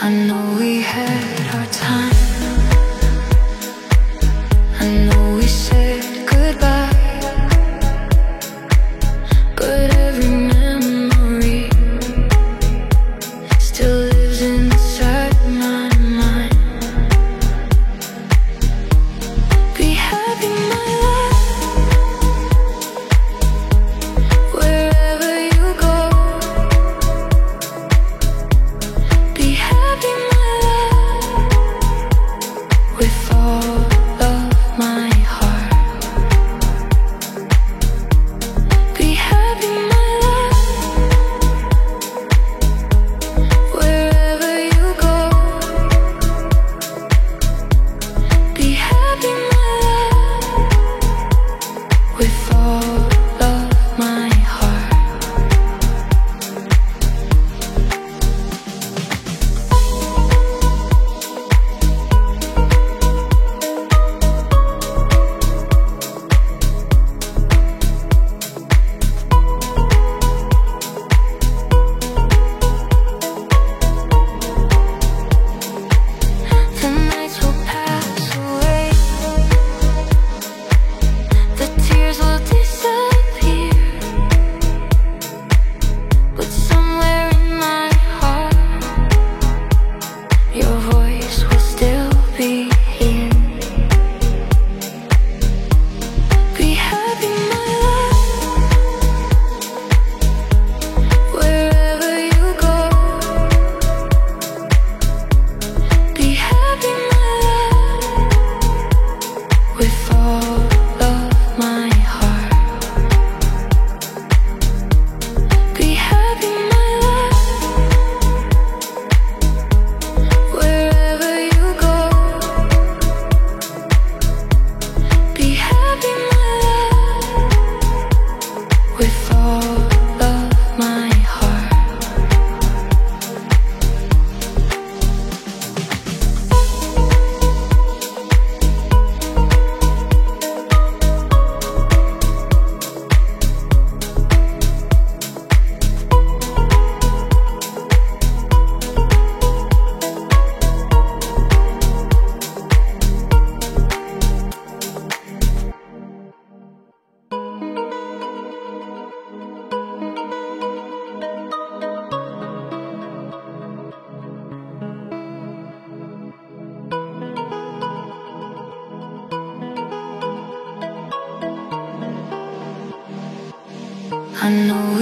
I know we had our time. I know we said goodbye, but every memory still lives inside my mind. Be happy, my love, wherever you go. Be happy, my love, with all of my heart. Be happy, my love, wherever you go. Be happy, my love, with all of my heart. The nights will pass away, the tears will disappear, but somewhere in my heart, your voice will still be here. Be happy, my love, wherever you go. Be happy, my love, with all of my heart. Be happy, my love, wherever you go. Be happy, my love, with all of my heart. I know